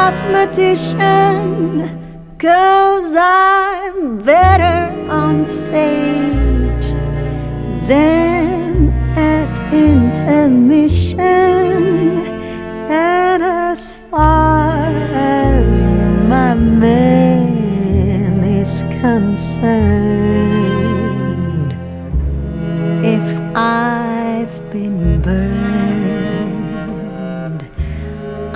mathematician, 'cause I'm better on stage than at intermission. And as far as my man is concerned,